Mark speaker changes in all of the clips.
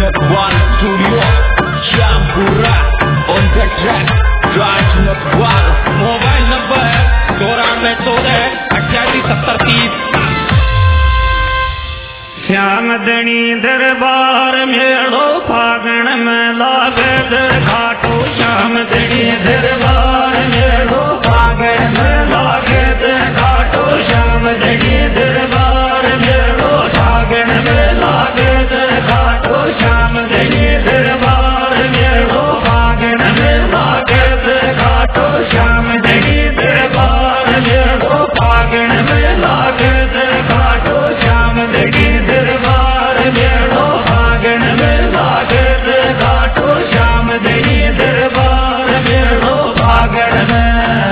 Speaker 1: Not One Studio, Shampura on the track, Drive Not One. Mobile number 9414
Speaker 2: Shyam Dhani दरबार मेड़ो फागण में लागे घाटो श्याम दणी दरबार मेड़ो फागण में लागे घाटो श्याम दणी दरबार मेड़ो फागण में लागे घाटो श्याम दणी दरबार मेड़ो फागण में लागे घाटो श्याम दणी दरबार मेड़ो फागण में लागे घाटो श्याम दणी दरबार मेड़ो फागण में लागे घाटो श्याम दणी दरबार मेड़ो फागण में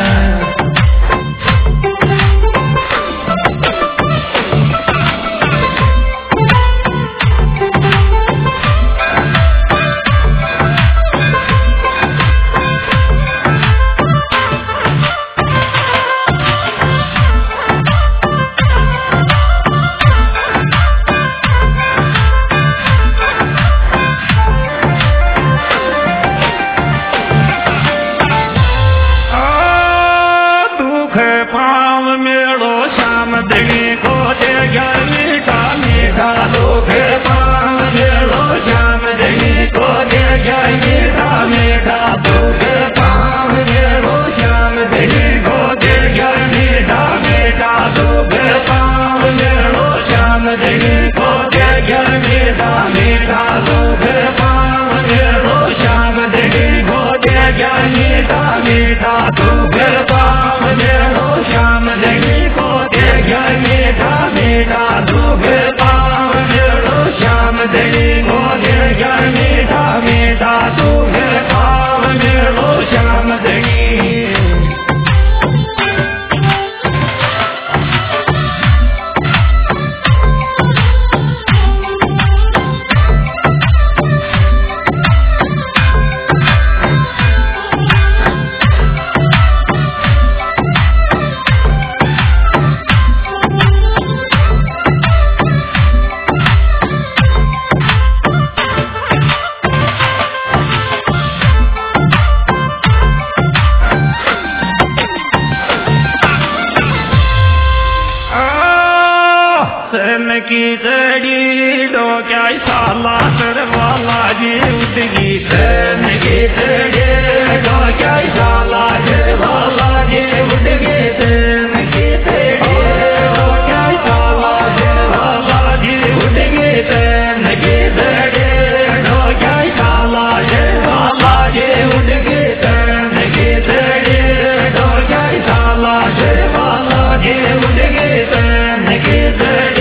Speaker 2: की जड़ी डोक्या साला सरवाला जी उठगी सैन की जड़ी डोक्या साला सरवाला जी उठगी सैन की जड़ी डोक्या साला सरवाला जी उठगी सैन की जड़ी डोक्या साला सरवाला जी उठगी सैन की जड़ी डोक्या साला सरवाला जी उठगी सैन की जड़ी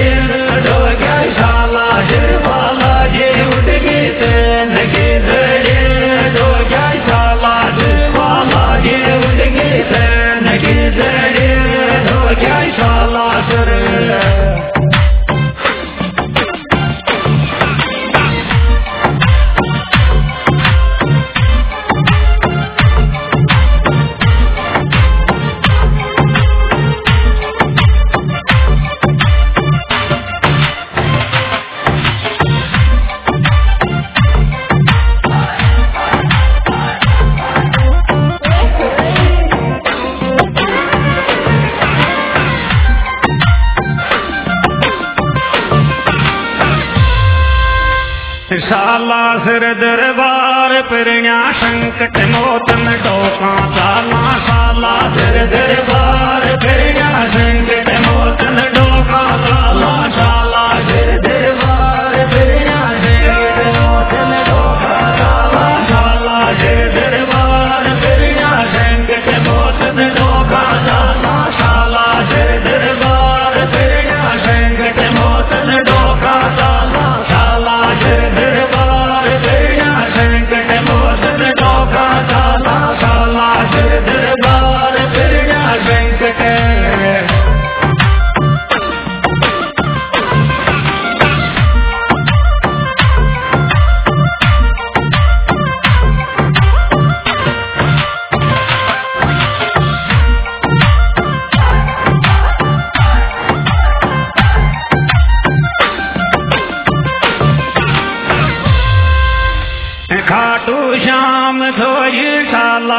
Speaker 2: शाला सिर दरबार पिरण्या संकट मोचन डोका शाला शाला सिर दरबार पिरण्या संकट मोचन डोका शाला शाला सिर दरबार पिरण्या संकट मोचन डोका शाला शाला सिर दरबार पिरण्या संकट मोचन डोका शाला शाला सिर दरबार पिरण्या संकट मोचन डोका शाला शाला सिर दरबार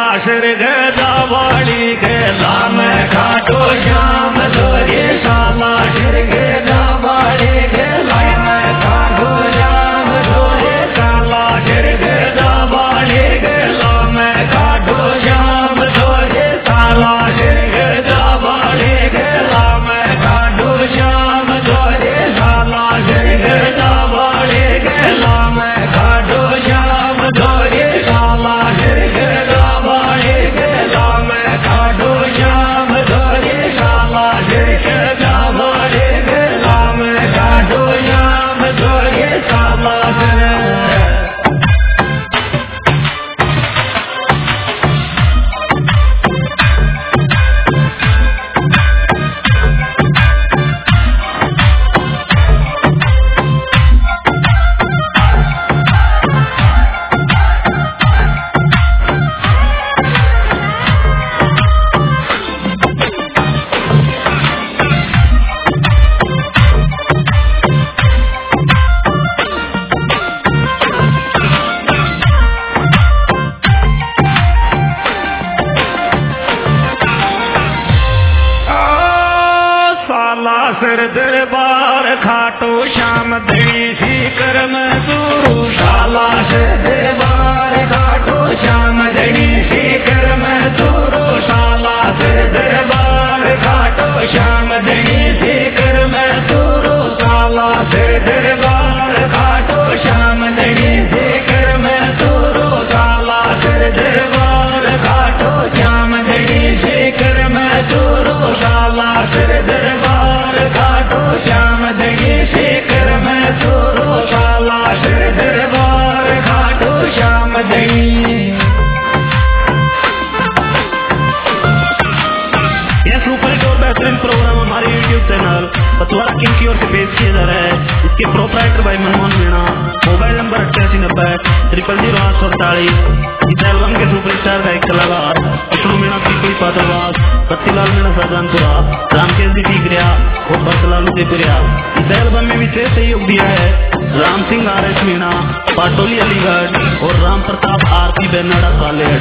Speaker 2: सिर गजा वाली गेला में खाटो श्याम धोरे साला सिर गजा वाली गेला में खाटो श्याम धोरे साला सिर गजा वाली गेला में खाटो श्याम धोरे साला सिर गजा वाली गेला में खाटो श्याम धोरे साला सिर गजा वाली गेला में खाटो श्याम धोरे साला सिर गजा वाली गेला में खाटो श्याम धोरे साला सिर गजा वाली गेला में खाटो श्याम धोरे साला सिर दरबार खाटो श्याम धनी सी कर्म गुरु शाला सिर दरबार खाटो श्याम धनी सी कर्म गुरु शाला सिर दरबार खाटो श्याम धनी सी कर्म गुरु शाला सिर दरबार खाटो श्याम धनी सी कर्म गुरु शाला सिर दरबार खाटो श्याम धनी सी कर्म गुरु शाला सिर दरबार खाटो श्याम धनी से कर्म गुरु शाला सिर दरबार खाटो श्याम धनी। यह सुपर हिट और बेहतरीन प्रोग्राम हमारे YouTube चैनल पतवार किंग की ओर से पेश किया जा रहा है। इसके प्रोप्राइटर भाई मनमोहन मीणा, मोबाइल नंबर 8890 इस एल्बम के सुपरस्टार गायक कलाकार विष्णु मीणा पीपली पात्रवास, बत्तीलाल मीणा साजानपुरा, रामकेश जी टीकरिया और भरतलालू देपुरिया। इस एल्बम में विशेष सहयोग दिया है राम सिंह RS मीणा, पाटोली अलीगढ़ और राम प्रताप आरती बेनाडा सालेड।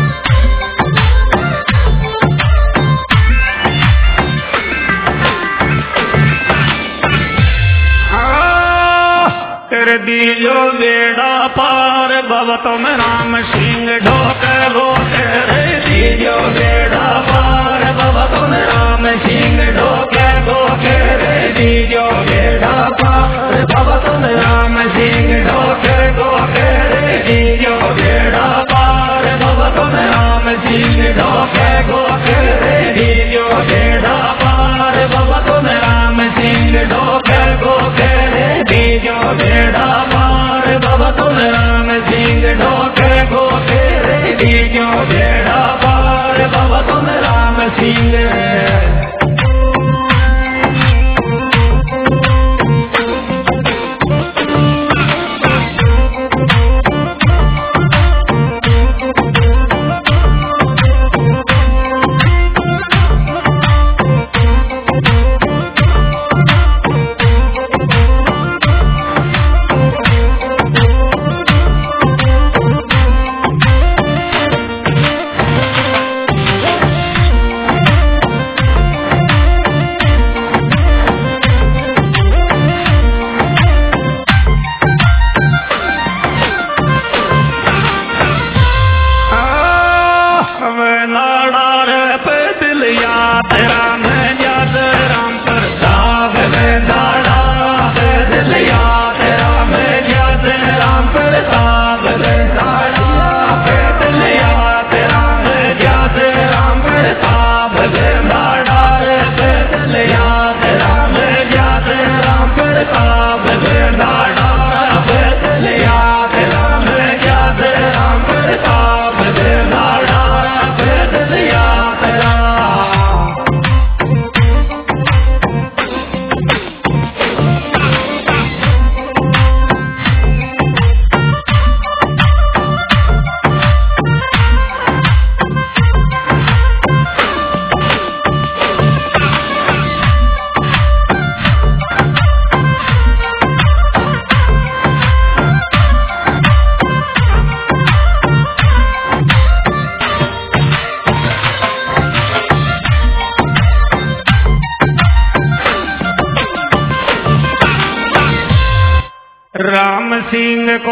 Speaker 2: कर दीजो बेड़ा पार भवतो में राम सिंह ढोके लो तेरे दीजो बेड़ा पार भवतो में राम सिंह ढोके लो तेरे दीजो बेड़ा पार भवतो में राम सिंह ढोके लो तेरे दीजो बेड़ा पार भवतो में राम सिंह ढोके लो तेरे दीजो बेड़ा पार भवतो में राम सिंह ढोके लो तेरे दीजो बेड़ा पार भवतो में राम सिंह ढोके गो तेरे दीजो बेड़ा पार भवतो में राम सिंह।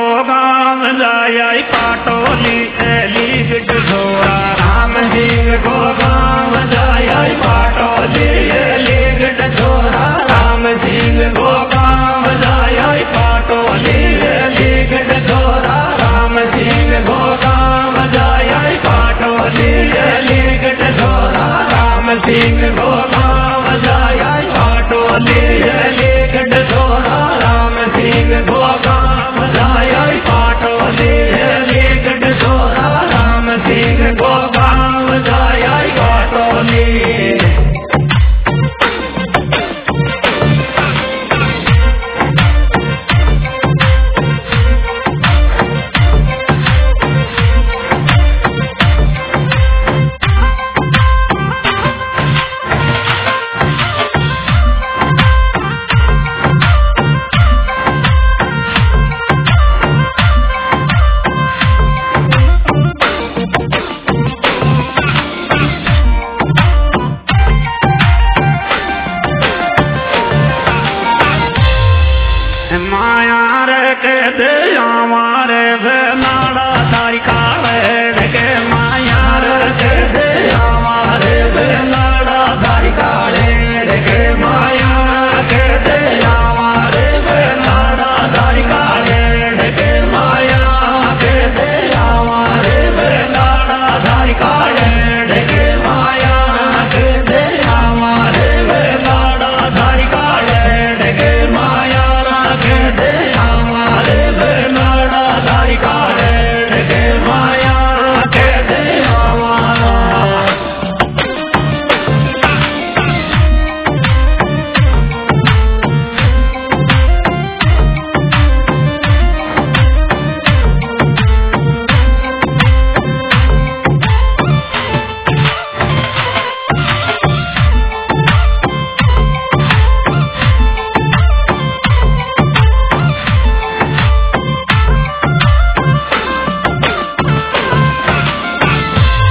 Speaker 2: गाँव जाय पाटोली लीग डोरा राम सिंह को गाँव जाय पाटोली लीग डोरा राम सिंह को गाँव जाय पाटोली लीग डोरा राम सिंह को गाँव जाय पाटोली लीग डोरा राम सिंह को गाँव जाय पाटोली लीग डोरा राम सिंह को गाँव जाय पाटोली लीग डोरा राम सिंह को गाँव जाय पाटोली माया रे के दे हमारे